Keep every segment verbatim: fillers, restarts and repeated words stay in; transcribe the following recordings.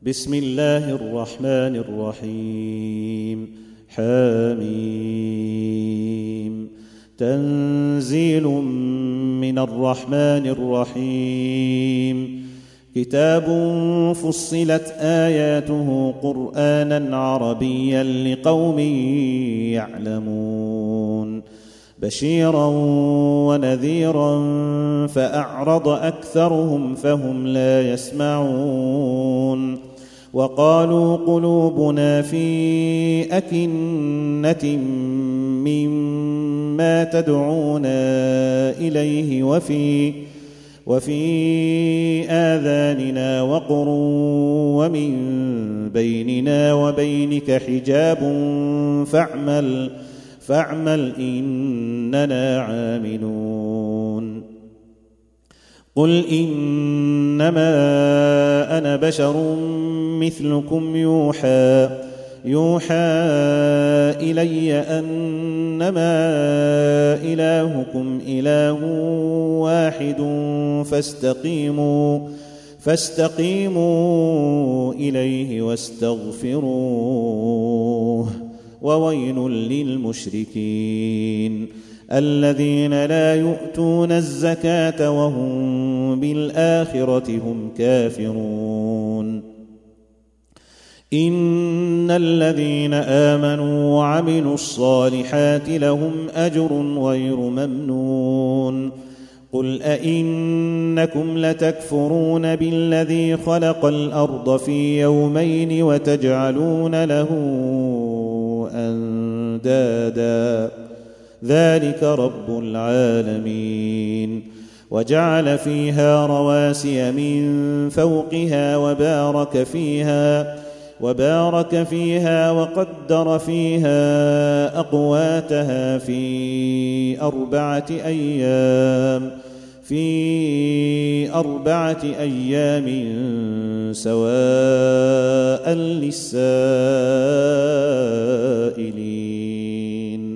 بسم الله الرحمن الرحيم. حميم. تنزيل من الرحمن الرحيم. كتاب فصلت آياته قرآنا عربيا لقوم يعلمون بشيرا ونذيرا فأعرض أكثرهم فهم لا يسمعون وقالوا قلوبنا في أكنة مما تدعونا إليه وفي وفي آذاننا وقر ومن بيننا وبينك حجاب فاعمل فاعمل إننا عاملون. قل إنما أنا بشر مثلكم يوحى يوحى إلي أنما إلهكم إله واحد فاستقيموا فاستقيموا إليه واستغفروه وويل للمشركين الذين لا يؤتون الزكاة وهم بالآخرة هم كافرون. إن الذين آمنوا وعملوا الصالحات لهم أجر غير ممنون. قل أئنكم لتكفرون بالذي خلق الأرض في يومين وتجعلون له أندادا ذلك رب العالمين. وجعل فيها رواسي من فوقها وبارك فيها وبارك فيها وقدر فيها أقواتها في أربعة أيام في أربعة أيام سواء للسائلين.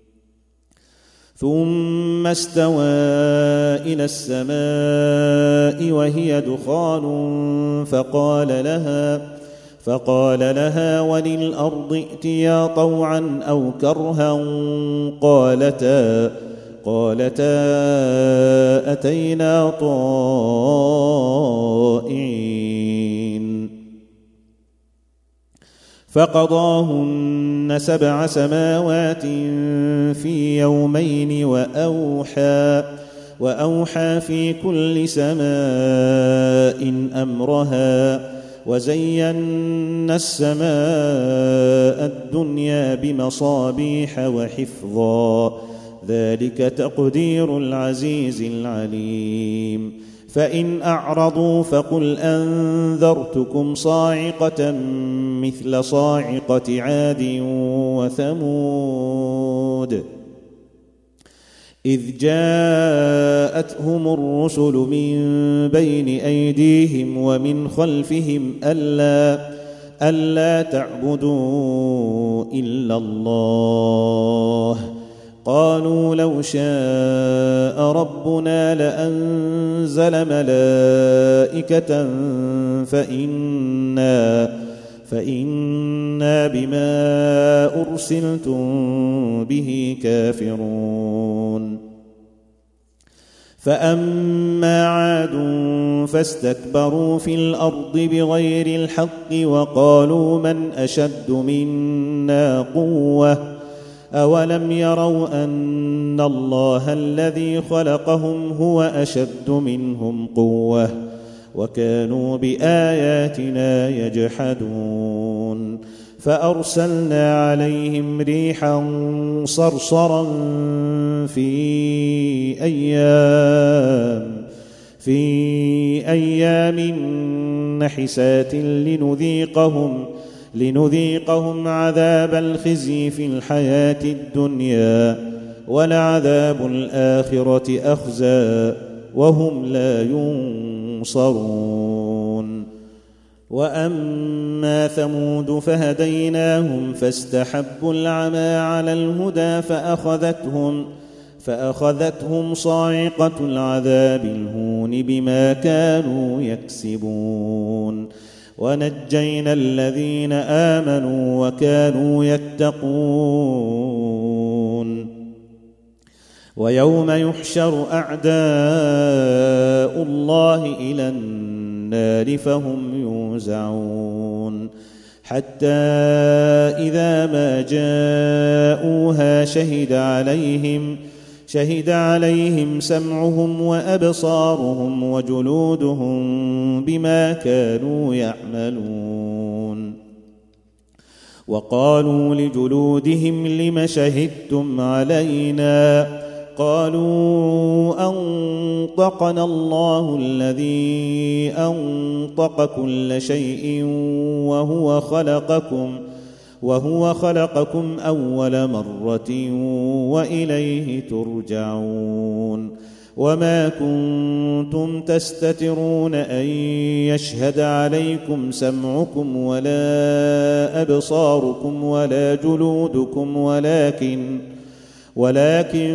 ثم استوى إلى السماء وهي دخان فقال لها فقال لها وللأرض ائتيا طوعا أو كرها قالتا قالتا أتينا طائعين. فقضاهن سبع سماوات في يومين وأوحى وأوحى في كل سماء أمرها وزينا السماء الدنيا بمصابيح وحفظا ذلك تقدير العزيز العليم. فإن أعرضوا فقل أنذرتكم صاعقة مثل صاعقة عاد وثمود إذ جاءتهم الرسل من بين أيديهم ومن خلفهم ألا ألا تعبدوا إلا الله قالوا لو شاء ربنا لأنزل ملائكة فإنا فإنا بما أرسلتم به كافرون. فأما عاد فاستكبروا في الأرض بغير الحق وقالوا من أشد منا قوة أولم يروا أن الله الذي خلقهم هو أشد منهم قوة وكانوا بآياتنا يجحدون. فأرسلنا عليهم ريحا صرصرا في أيام في أيام نحسات لنذيقهم لنذيقهم عذاب الخزي في الحياة الدنيا ولعذاب الآخرة أخزى وهم لا ينصرون. وأما ثمود فهديناهم فاستحبوا العمى على الهدى فأخذتهم فأخذتهم صاعقة العذاب الهون بما كانوا يكسبون. ونجينا الذين آمنوا وكانوا يتقون ويوم يحشر أعداء الله إلى النار فهم يوزعون حتى إذا ما جاءوها شهد عليهم شهد عليهم سمعهم وأبصارهم وجلودهم بما كانوا يعملون وقالوا لجلودهم لم شهدتم علينا قالوا أنطقنا الله الذي أنطق كل شيء وهو خلقكم وهو خلقكم أول مرة وإليه ترجعون وما كنتم تستترون أن يشهد عليكم سمعكم ولا أبصاركم ولا جلودكم ولكن ولكن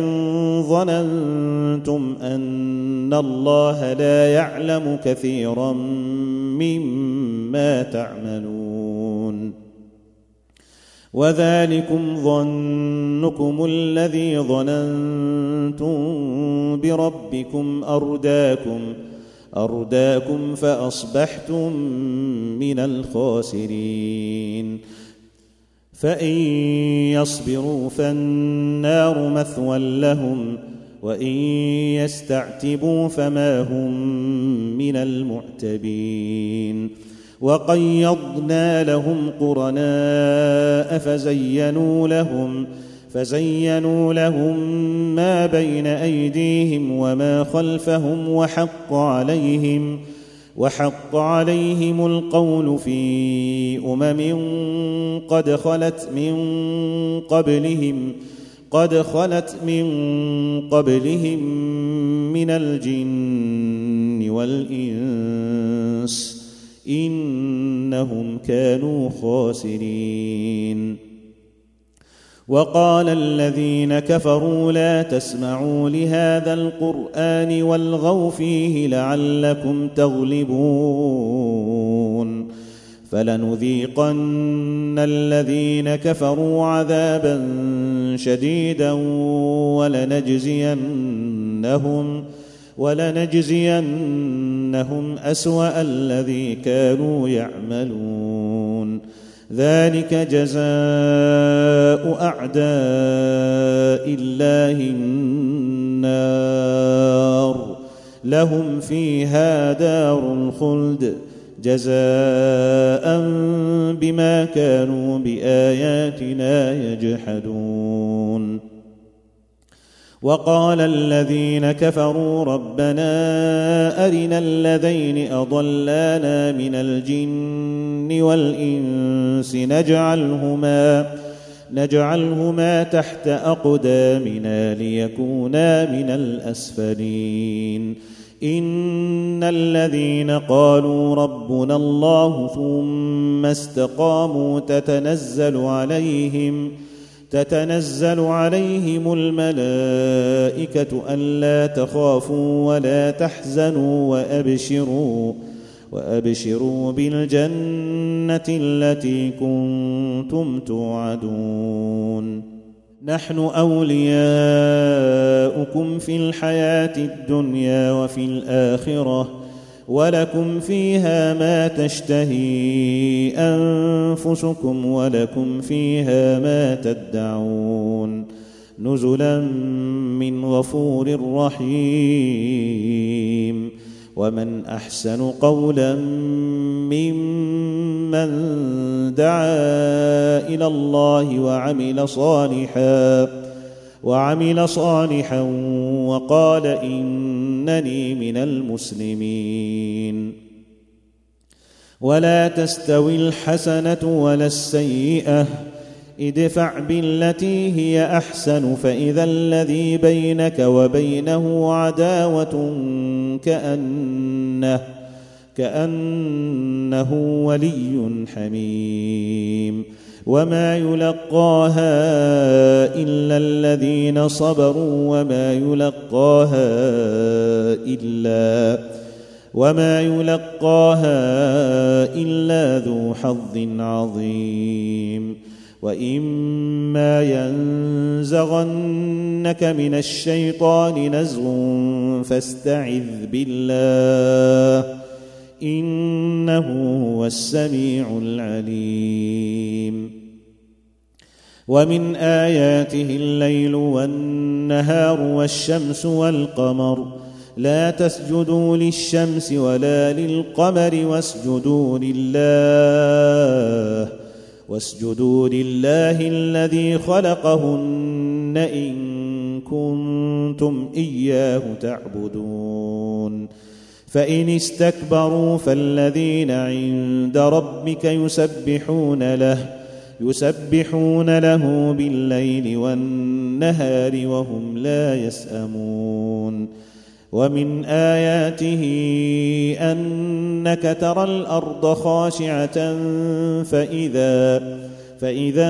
ظننتم أن الله لا يعلم كثيرا مما تعملون وذلكم ظنكم الذي ظننتم بربكم أرداكم أرداكم فأصبحتم من الخاسرين فإن يصبروا فالنار مثوى لهم وإن يستعتبوا فما هم من المعتبين وقيضنا لهم قرناء فزينوا لهم فزينوا لهم ما بين أيديهم وما خلفهم وحق عليهم وحق عليهم القول في أمم قد خلت من قبلهم قد خلت من قبلهم من الجن والإنس إنهم كانوا خاسرين وقال الذين كفروا لا تسمعوا لهذا القرآن والغوا فيه لعلكم تغلبون فلنذيقن الذين كفروا عذابا شديدا ولنجزينهم ولنجزينهم أسوأ الذي كانوا يعملون ذلك جزاء أعداء الله النار لهم فيها دار الخلد جزاء بما كانوا بآياتنا يجحدون وقال الذين كفروا ربنا أرنا الذين أضلانا من الجن والإنس نجعلهما نجعلهما تحت أقدامنا ليكونا من الأسفلين إن الذين قالوا ربنا الله ثم استقاموا تتنزل عليهم تتنزل عليهم الملائكة ألا تخافوا ولا تحزنوا وأبشروا وأبشروا بالجنة التي كنتم توعدون نحن أولياؤكم في الحياة الدنيا وفي الآخرة ولكم فيها ما تشتهي أنفسكم ولكم فيها ما تدعون نزلا من غفور رحيم ومن أحسن قولا ممن دعا إلى الله وعمل صالحا وعمل صالحا وقال إنني من المسلمين ولا تستوي الحسنة ولا السيئة ادفع بالتي هي أحسن فإذا الذي بينك وبينه عداوة كأنه كأنه ولي حميم وما يلقاها إلا الذين صبروا وما يلقاها إلا وما يلقاها إلا ذو حظ عظيم وإما ينزغنك من الشيطان نزغ فاستعذ بالله إنه هو السميع العليم ومن آياته الليل والنهار والشمس والقمر لا تسجدوا للشمس ولا للقمر واسجدوا لله واسجدوا لله الذي خلقهن إن كنتم إياه تعبدون فإن استكبروا فالذين عند ربك يسبحون له يسبحون له بالليل والنهار وهم لا يسأمون ومن آياته أنك ترى الأرض خاشعة فإذا فإذا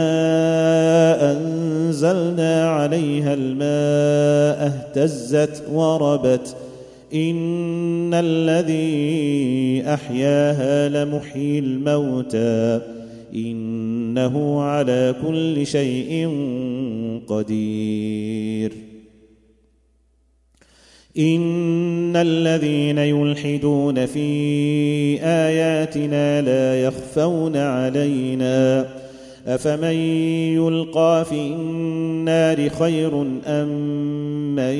أنزلنا عليها الماء اهتزت وربت إن الذي أحياها لمحيي الموتى إنه على كل شيء قدير إن الذين يلحدون في آياتنا لا يخفون علينا أفمن يلقى في النار خير أم من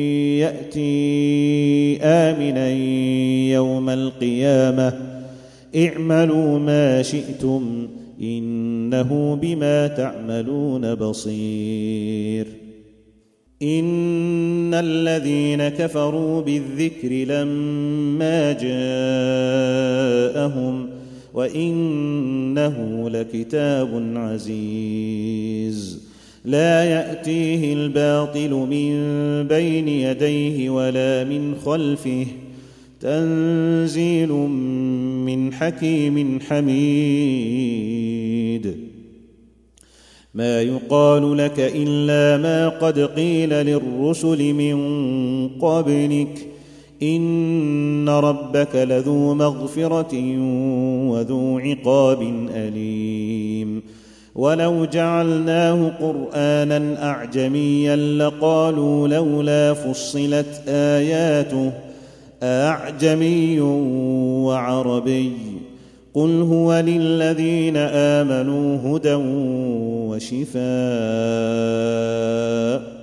يأتي آمنا يوم القيامة اعملوا ما شئتم إنه بما تعملون بصير إن الذين كفروا بالذكر لما جاءهم وإنه لكتاب عزيز لا يأتيه الباطل من بين يديه ولا من خلفه تنزيل من حكيم حميد ما يقال لك إلا ما قد قيل للرسل من قبلك إن ربك لذو مغفرة وذو عقاب أليم ولو جعلناه قرآنا أعجميا لقالوا لولا فصلت آياته أعجمي وعربي قل هو للذين آمنوا هدى وشفاء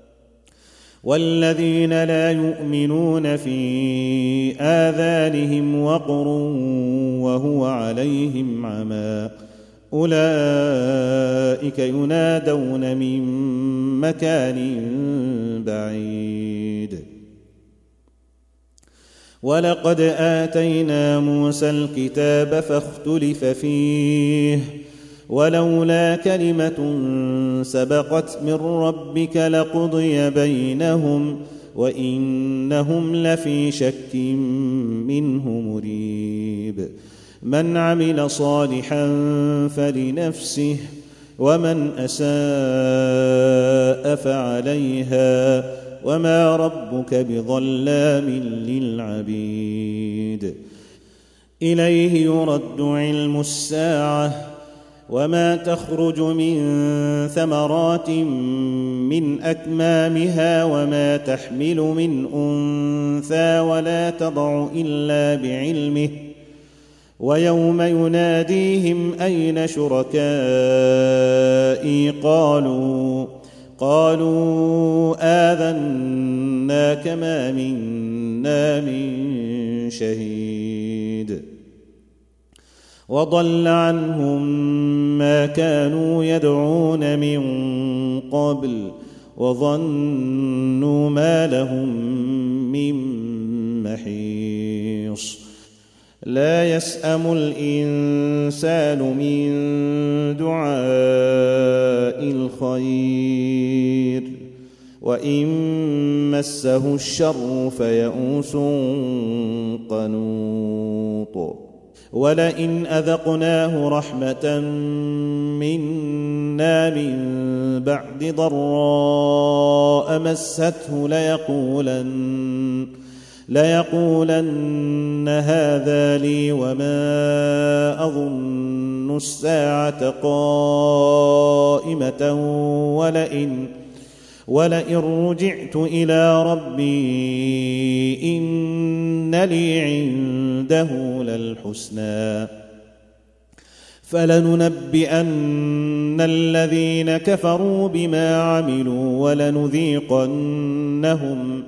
والذين لا يؤمنون في آذانهم وقر وهو عليهم عمى أولئك ينادون من مكان بعيد ولقد آتينا موسى الكتاب فاختلف فيه ولولا كلمة سبقت من ربك لقضي بينهم وإنهم لفي شك منه مريب من عمل صالحا فلنفسه ومن أساء فعليها وما ربك بظلام للعبيد إليه يرد علم الساعة وما تخرج من ثمرات من أكمامها وما تحمل من أنثى ولا تضع إلا بعلمه ويوم يناديهم أين شركائي قالوا قالوا آذناك ما منا من شهيد وضل عنهم ما كانوا يدعون من قبل وظنوا ما لهم من محيص لا يسأم الإنسان من دعاء الخير وإن مسه الشر فيئوس قنوط ولئن أذقناه رحمة منا من بعد ضراء مسته ليقولن ليقولن هذا لي وما أظن الساعة قائمة ولئن ولئن رجعت إلى ربي إن لي عنده للحسنى فلننبئن الذين كفروا بما عملوا ولنذيقنهم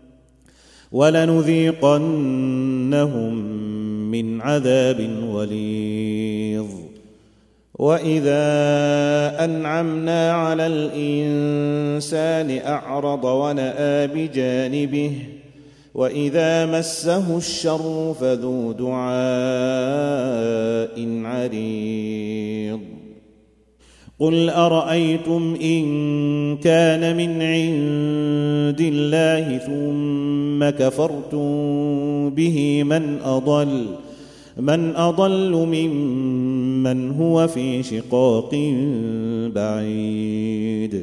ولنذيقنهم من عذاب غليظ وإذا أنعمنا على الإنسان أعرض ونأى بجانبه وإذا مسه الشر فذو دعاء عريض قل أرأيتم إن كان من عند الله ثم كفرتم به من أضل من أضل ممن هو في شقاق بعيد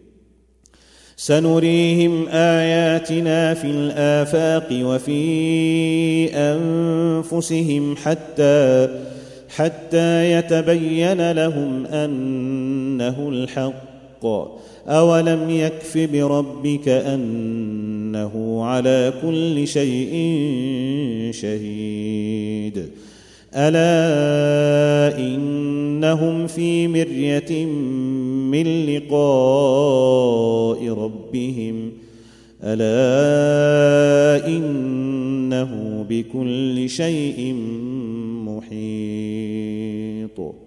سنريهم آياتنا في الآفاق وفي أنفسهم حتى حتى يتبين لهم أنه الحق أولم يكف بربك أنه على كل شيء شهيد ألا إنهم في مرية من لقاء ربهم ألا إنه بكل شيء محيط